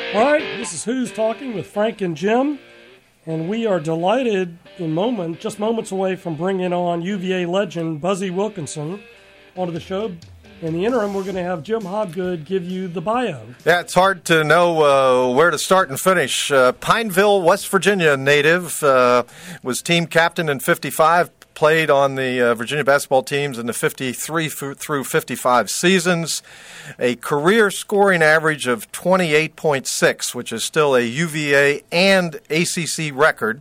All right, this is Who's Talking with Frank and Jim, and we are delighted just moments away from bringing on UVA legend Buzzy Wilkinson onto the show. In the interim, we're going to have Jim Hobgood give you the bio. Yeah, it's hard to know where to start and finish. Pineville, West Virginia native, was team captain in 55, played on the Virginia basketball teams in the 53 through 55 seasons. A career scoring average of 28.6, which is still a UVA and ACC record.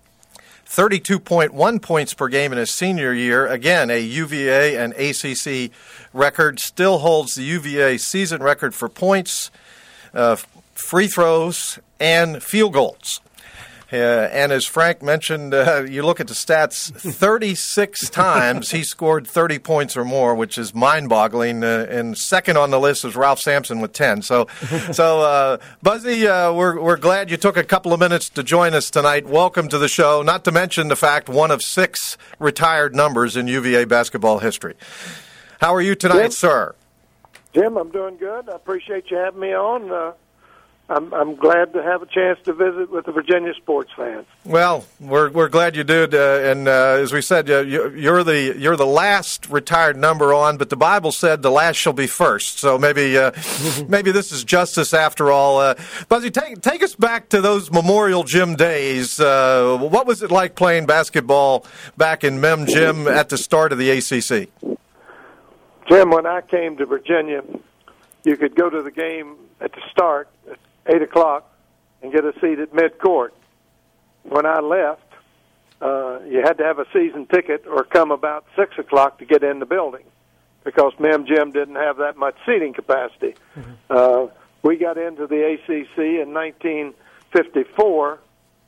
32.1 points per game in his senior year. Again, a UVA and ACC record. Still holds the UVA season record for points, free throws, and field goals. And as Frank mentioned, you look at the stats, 36 times he scored 30 points or more, which is mind-boggling. And second on the list is Ralph Sampson with 10. So Buzzy, we're glad you took a couple of minutes to join us tonight. Welcome to the show, not to mention the fact one of 6 retired numbers in UVA basketball history. How are you tonight, Jim? sir? Jim, I'm doing good. I appreciate you having me on. I'm glad to have a chance to visit with the Virginia sports fans. Well, we're glad you did, and as we said, you're the last retired number on, but the Bible said the last shall be first. So maybe maybe this is justice after all. Buzzy, take us back to those Memorial Gym days. What was it like playing basketball back in Mem Gym at the start of the ACC? Jim, when I came to Virginia, you could go to the game at the start at 8 o'clock and get a seat at midcourt. When I left, you had to have a season ticket or come about 6 o'clock to get in the building because Mem Gym didn't have that much seating capacity. Mm-hmm. We got into the ACC in 1954.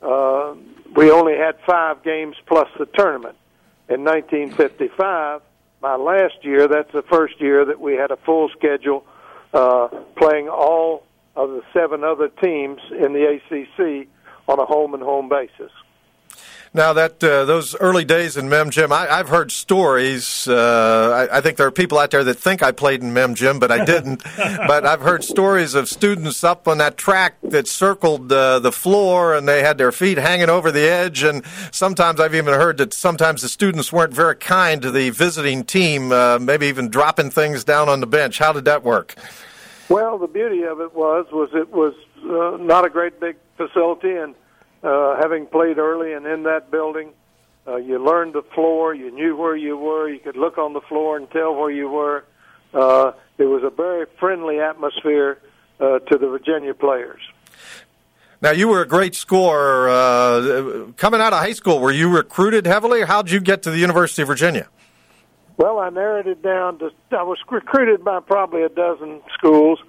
We only had 5 games plus the tournament. In 1955, my last year, that's the first year that we had a full schedule playing all of the 7 other teams in the ACC on a home-and-home basis. Now, that those early days in Mem Gym, I've heard stories. I think there are people out there that think I played in Mem Gym, but I didn't. But I've heard stories of students up on that track that circled the floor, and they had their feet hanging over the edge. And sometimes I've even heard that sometimes the students weren't very kind to the visiting team, maybe even dropping things down on the bench. How did that work? Well, the beauty of it was it was not a great big facility, and having played early and in that building, you learned the floor, you knew where you were, you could look on the floor and tell where you were. It was a very friendly atmosphere to the Virginia players. Now, you were a great scorer. Coming out of high school, were you recruited heavily, or how did you get to the University of Virginia? Well, I narrowed it down to, I was recruited by probably a dozen schools,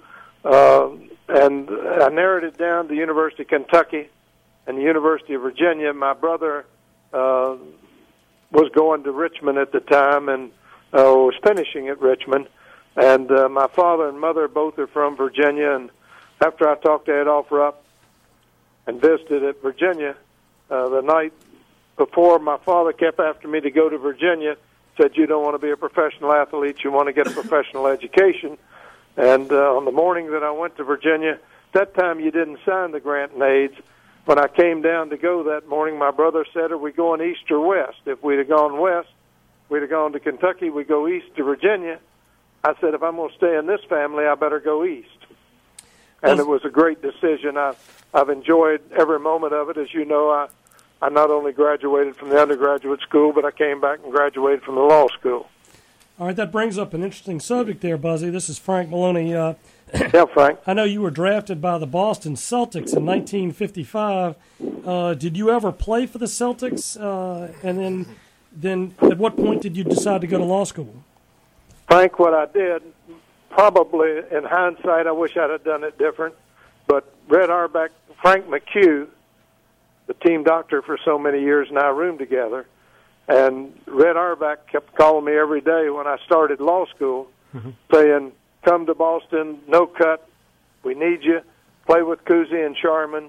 and I narrowed it down to the University of Kentucky and the University of Virginia. My brother was going to Richmond at the time and was finishing at Richmond, and my father and mother both are from Virginia, and after I talked to Adolph Rupp and visited at Virginia, the night before, my father kept after me to go to Virginia, said, you don't want to be a professional athlete, you want to get a professional education. And on the morning that I went to Virginia, that time you didn't sign the grant and aids. When I came down to go that morning, my brother said, are we going east or west? If we'd have gone west, we'd have gone to Kentucky, we go east to Virginia. I said, if I'm going to stay in this family, I better go east. And it was a great decision. I've enjoyed every moment of it. As you know, I not only graduated from the undergraduate school, but I came back and graduated from the law school. All right, that brings up an interesting subject there, Buzzy. This is Frank Maloney. Yeah, Frank. I know you were drafted by the Boston Celtics in 1955. Did you ever play for the Celtics? And then at what point did you decide to go to law school? Frank, what I did, probably in hindsight, I wish I'd have done it different, but Red Auerbach, Frank McHugh, the team doctor for so many years, and I roomed together. And Red Auerbach kept calling me every day when I started law school, saying, come to Boston, no cut, we need you, play with Cousy and Sharman.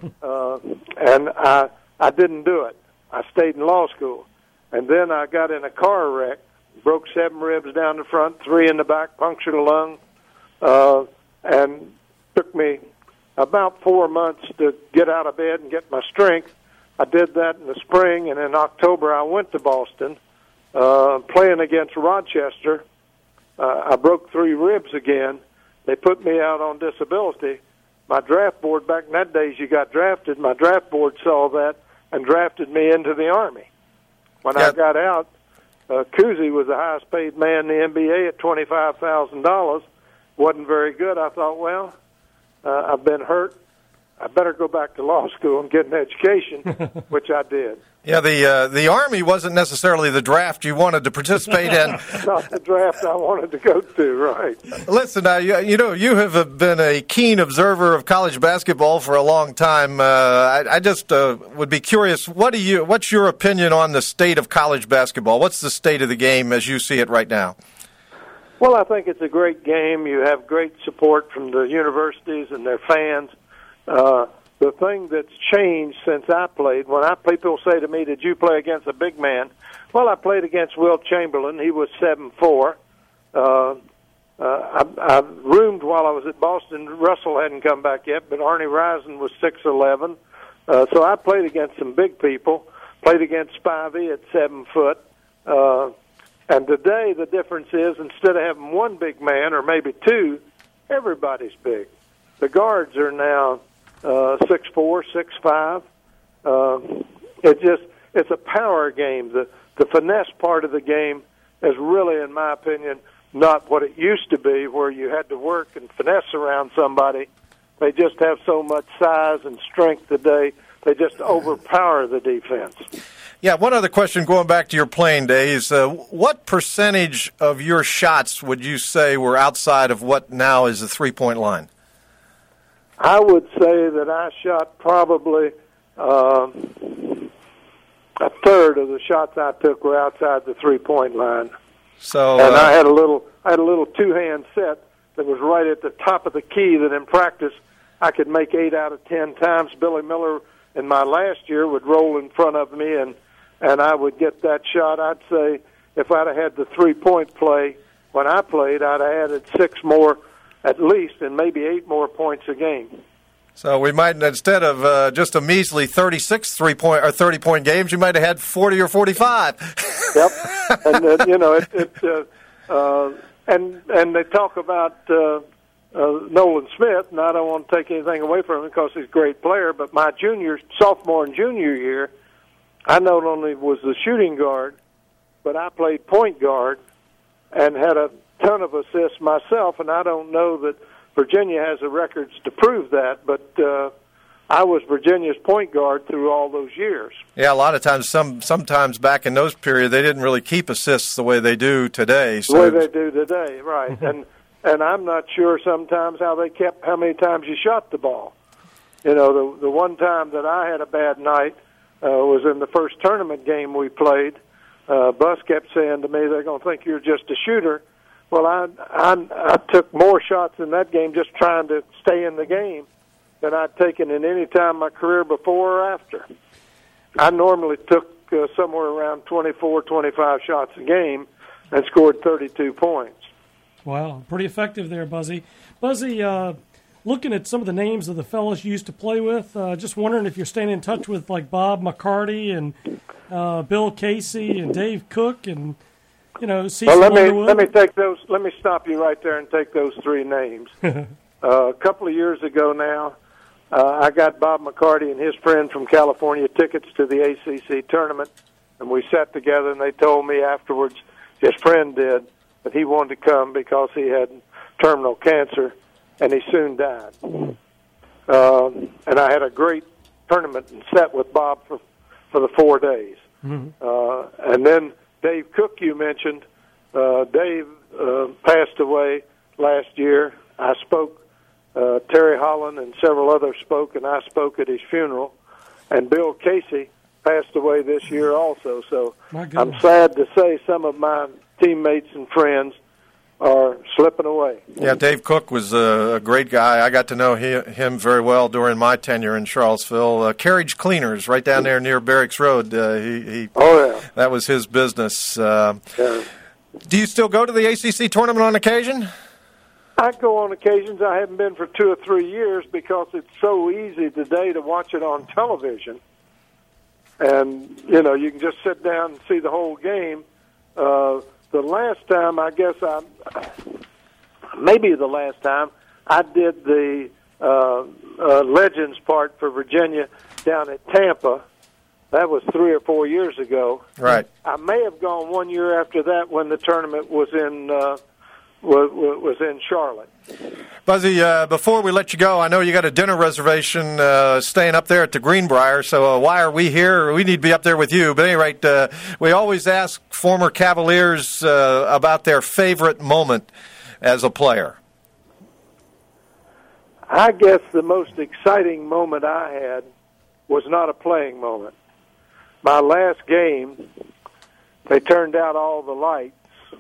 And I didn't do it. I stayed in law school. And then I got in a car wreck, broke 7 ribs down the front, 3 in the back, punctured a lung, and took me about 4 months to get out of bed and get my strength. I did that in the spring, and in October I went to Boston, playing against Rochester. I broke 3 ribs again. They put me out on disability. My draft board, back in that days you got drafted, my draft board saw that and drafted me into the Army. When I got out, Cousy was the highest paid man in the NBA at $25,000. Wasn't very good. I thought, well, I've been hurt. I better go back to law school and get an education, which I did. Yeah, the Army wasn't necessarily the draft you wanted to participate in. Not the draft I wanted to go to, right. Listen, you have been a keen observer of college basketball for a long time. I just would be curious, what's your opinion on the state of college basketball? What's the state of the game as you see it right now? Well, I think it's a great game. You have great support from the universities and their fans. The thing that's changed since I played, people say to me, did you play against a big man? Well, I played against Wilt Chamberlain. He was 7'4". I roomed while I was at Boston. Russell hadn't come back yet, but Arnie Rison was 6'11". So I played against some big people, played against Spivey at 7 foot. And today the difference is instead of having one big man or maybe two, everybody's big. The guards are now 6'4", 6'5". It's a power game. The finesse part of the game is really, in my opinion, not what it used to be, where you had to work and finesse around somebody. They just have so much size and strength today. They just overpower the defense. Yeah, one other question going back to your playing days. What percentage of your shots would you say were outside of what now is the three-point line? I would say that I shot probably a third of the shots I took were outside the three-point line. So, and I had a little two-hand set that was right at the top of the key that in practice I could make 8 out of 10 times. Billy Miller in my last year would roll in front of me and I would get that shot. I'd say if I'd have had the three-point play when I played, I'd have added 6 more at least, and maybe 8 more points a game. So we might, instead of just a measly 36 3-point or 30-point games, you might have had 40 or 45. Yep, and and they talk about Nolan Smith, and I don't want to take anything away from him because he's a great player. But my sophomore and junior year, I not only was the shooting guard, but I played point guard and had a ton of assists myself, and I don't know that Virginia has the records to prove that, but I was Virginia's point guard through all those years. Yeah, a lot of times, sometimes back in those periods, they didn't really keep assists the way they do today. So. The way they do today, right. and I'm not sure sometimes how many times you shot the ball. You know, the one time that I had a bad night was in the first tournament game we played. Bus kept saying to me, they're going to think you're just a shooter. Well, I took more shots in that game just trying to stay in the game than I'd taken in any time in my career before or after. I normally took somewhere around 24, 25 shots a game and scored 32 points. Wow, pretty effective there, Buzzy. Buzzy, looking at some of the names of the fellows you used to play with, just wondering if you're staying in touch with like Bob McCarty and Bill Casey and Dave Cook and well, let me take those. Let me stop you right there and take those 3 names. A couple of years ago now, I got Bob McCarty and his friend from California tickets to the ACC tournament, and we sat together. And they told me afterwards, his friend did, that he wanted to come because he had terminal cancer, and he soon died. And I had a great tournament and set with Bob for the 4 days, and then. Dave Cook, you mentioned. Dave passed away last year. I spoke. Terry Holland and several others spoke, and I spoke at his funeral. And Bill Casey passed away this year also. So I'm sad to say some of my teammates and friends are slipping away. Yeah, Dave Cook was a great guy. I got to know him very well during my tenure in Charlottesville. Carriage Cleaners, right down there near Barracks Road. That was his business. Do you still go to the ACC tournament on occasion? I go on occasions. I haven't been for 2 or 3 years because it's so easy today to watch it on television. And, you can just sit down and see the whole game. The last time, maybe the last time, I did the Legends part for Virginia down at Tampa. That was 3 or 4 years ago. Right. I may have gone 1 year after that when the tournament was in Charlotte. Buzzy, before we let you go, I know you got a dinner reservation staying up there at the Greenbrier, so why are we here? We need to be up there with you. But at any rate, we always ask former Cavaliers about their favorite moment as a player. I guess the most exciting moment I had was not a playing moment. My last game, they turned out all the lights,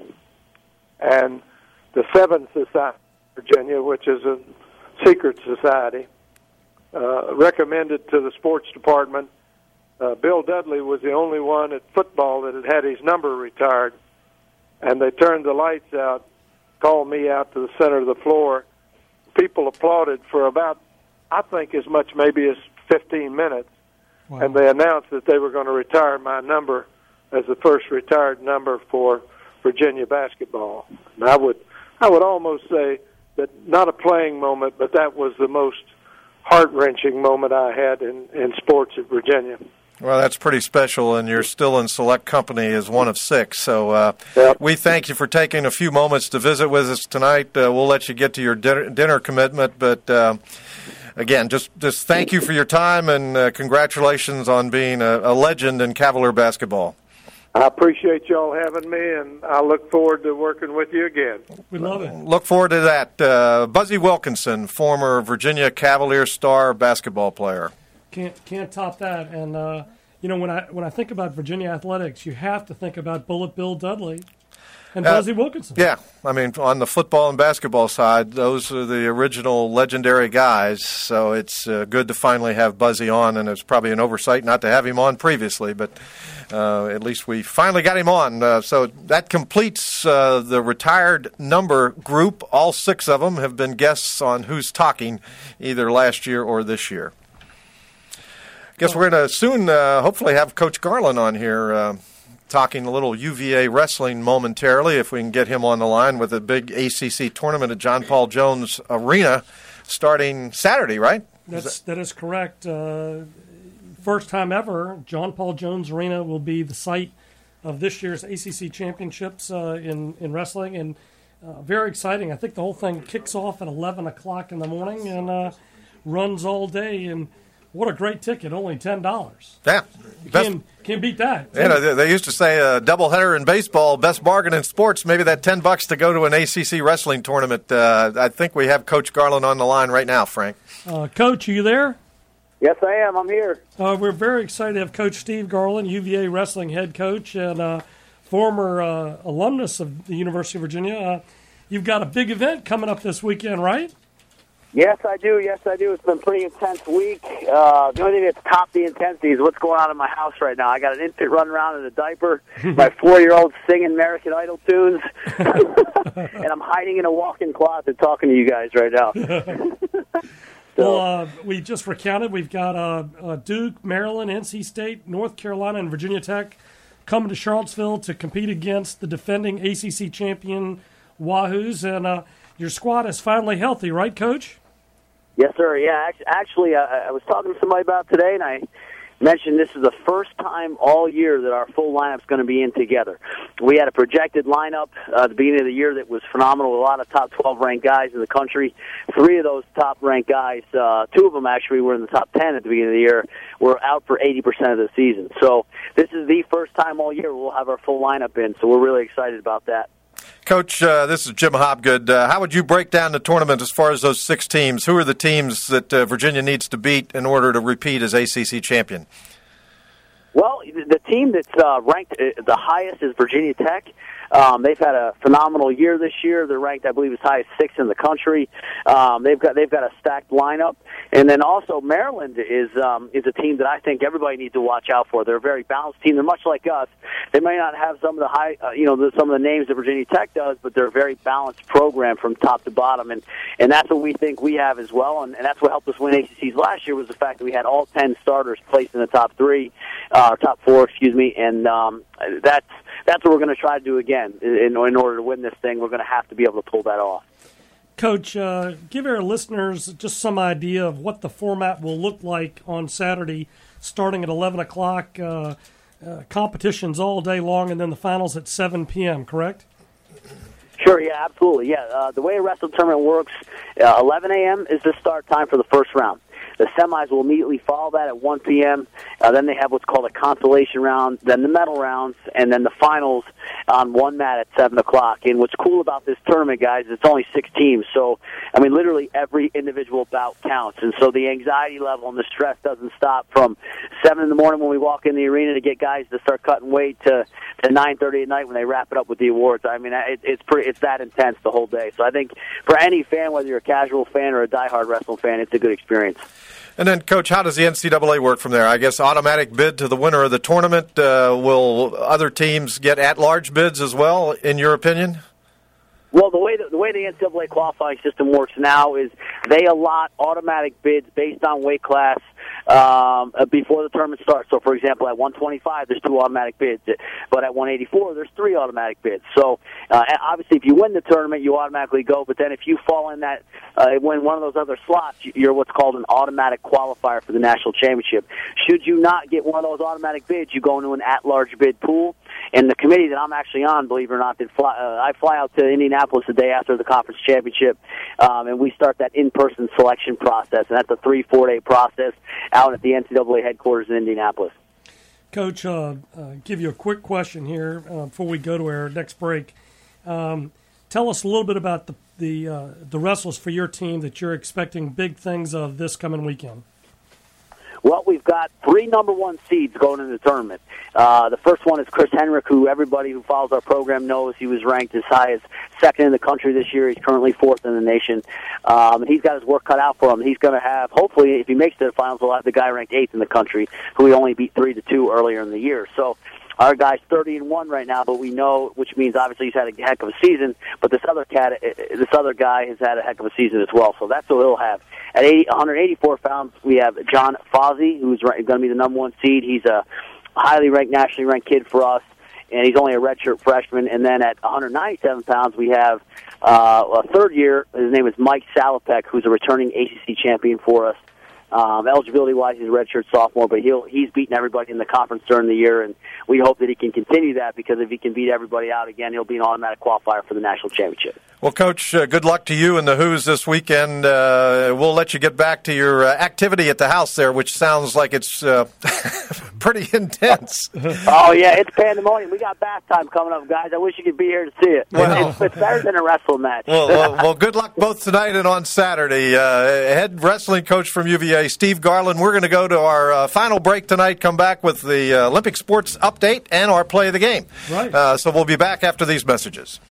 and the Seventh Society of Virginia, which is a secret society, recommended to the sports department. Bill Dudley was the only one at football that had his number retired, and they turned the lights out, called me out to the center of the floor. People applauded for about, I think, as much maybe as 15 minutes. Wow. And they announced that they were going to retire my number as the first retired number for Virginia basketball. And I would almost say that not a playing moment, but that was the most heart-wrenching moment I had in sports at Virginia. Well, that's pretty special, and you're still in select company as one of 6. So We thank you for taking a few moments to visit with us tonight. We'll let you get to your dinner commitment, but again, just thank you for your time, and congratulations on being a legend in Cavalier basketball. I appreciate y'all having me, and I look forward to working with you again. We love it. Look forward to that. Buzzy Wilkinson, former Virginia Cavalier star basketball player. Can't top that. And when I think about Virginia athletics, you have to think about Bullet Bill Dudley and Buzzy Wilkinson. Yeah, I mean, on the football and basketball side, those are the original legendary guys. So it's good to finally have Buzzy on, and it's probably an oversight not to have him on previously, but at least we finally got him on. So that completes the retired number group. All 6 of them have been guests on Who's Talking, either last year or this year. Guess we're going to soon hopefully have Coach Garland on here talking a little UVA wrestling momentarily, if we can get him on the line, with a big ACC tournament at John Paul Jones Arena starting Saturday, right? That is correct. First time ever, John Paul Jones Arena will be the site of this year's ACC championships in wrestling, and very exciting. I think the whole thing kicks off at 11 o'clock in the morning and runs all day, and what a great ticket, only $10. Yeah. Can't beat that. Yeah, they used to say a doubleheader in baseball, best bargain in sports, maybe that $10 to go to an ACC wrestling tournament. I think we have Coach Garland on the line right now, Frank. Coach, are you there? Yes, I am. I'm here. We're very excited to have Coach Steve Garland, UVA wrestling head coach and former alumnus of the University of Virginia. You've got a big event coming up this weekend, right? Yes, I do. It's been a pretty intense week. The only thing that's topped the intensity is what's going on in my house right now. I got an infant running around in a diaper, my 4-year-old singing American Idol tunes, and I'm hiding in a walk-in closet talking to you guys right now. Well, we just recounted. We've got Duke, Maryland, NC State, North Carolina, and Virginia Tech coming to Charlottesville to compete against the defending ACC champion Wahoos. And your squad is finally healthy, right, Coach? Yes, sir. Yeah, actually, I was talking to somebody about it today, and I mentioned this is the first time all year that our full lineup's going to be in together. We had a projected lineup at the beginning of the year that was phenomenal, with a lot of top 12 ranked guys in the country. 3 of those top ranked guys, 2 of them actually were in the top 10 at the beginning of the year, were out for 80% of the season. So this is the first time all year we'll have our full lineup in, so we're really excited about that. Coach, this is Jim Hopgood. How would you break down the tournament as far as those 6 teams? Who are the teams that Virginia needs to beat in order to repeat as ACC champion? Well, the team that's ranked the highest is Virginia Tech. They've had a phenomenal year this year. They're ranked, I believe, as high as 6th in the country. They've got a stacked lineup, and then also Maryland is a team that I think everybody needs to watch out for. They're a very balanced team. They're much like us. They may not have some of the some of the names that Virginia Tech does, but they're a very balanced program from top to bottom, and that's what we think we have as well, and that's what helped us win ACCs last year was the fact that we had all 10 starters placed in the top 4, and that's what we're going to try to do again. In order to win this thing, we're going to have to be able to pull that off. Coach, give our listeners just some idea of what the format will look like on Saturday, starting at 11 o'clock, competitions all day long, and then the finals at 7 p.m., correct? Sure, yeah, absolutely. Yeah, the way a wrestling tournament works, 11 a.m. is the start time for the first round. The semis will immediately follow that at 1 p.m. Then they have what's called a consolation round, then the medal rounds, and then the finals on one mat at 7 o'clock. And what's cool about this tournament, guys, it's only 6 teams. So, I mean, literally every individual bout counts. And so the anxiety level and the stress doesn't stop from 7 in the morning when we walk in the arena to get guys to start cutting weight to 9:30 at night when they wrap it up with the awards. I mean, it's that intense the whole day. So I think for any fan, whether you're a casual fan or a diehard wrestling fan, it's a good experience. And then, Coach, how does the NCAA work from there? I guess automatic bid to the winner of the tournament. Will other teams get at-large bids as well, in your opinion? Well, the way the NCAA qualifying system works now is they allot automatic bids based on weight class before the tournament starts. So, for example, at 125, there's 2 automatic bids. But at 184, there's 3 automatic bids. So, obviously, if you win the tournament, you automatically go. But then if you fall in that, win one of those other slots, you're what's called an automatic qualifier for the national championship. Should you not get one of those automatic bids, you go into an at-large bid pool. And the committee that I'm actually on, believe it or not, I fly out to Indianapolis the day after the conference championship, and we start that in-person selection process. And that's a 3-4 day process out at the NCAA headquarters in Indianapolis. Coach, give you a quick question here before we go to our next break. Tell us a little bit about the wrestlers for your team that you're expecting big things of this coming weekend. Well, we've got 3 number 1 seeds going into the tournament. The first one is Chris Henrik, who everybody who follows our program knows he was ranked as high as 2nd in the country this year. He's currently 4th in the nation. And he's got his work cut out for him. He's going to have, hopefully, if he makes it to the finals, we'll have the guy ranked 8th in the country, who he only beat 3-2 earlier in the year. So our guy's 30-1 right now, but we know, which means obviously he's had a heck of a season. But this other guy has had a heck of a season as well. So that's what he'll have. At 184 pounds, we have John Fozzie, who's going to be the number 1 seed. He's a highly ranked, nationally ranked kid for us, and he's only a redshirt freshman. And then at 197 pounds, we have a third year. His name is Mike Salopek, who's a returning ACC champion for us. Eligibility-wise, he's a redshirt sophomore, but he's beaten everybody in the conference during the year, and we hope that he can continue that because if he can beat everybody out again, he'll be an automatic qualifier for the national championship. Well, Coach, good luck to you and the Who's this weekend. We'll let you get back to your activity at the house there, which sounds like it's pretty intense. Oh, yeah, it's pandemonium. We got bath time coming up, guys. I wish you could be here to see it. Well, it's better than a wrestling match. Well, good luck both tonight and on Saturday. Head wrestling coach from UVA, Steve Garland. We're going to go to our final break tonight, come back with the Olympic sports update and our play of the game. Right. So we'll be back after these messages.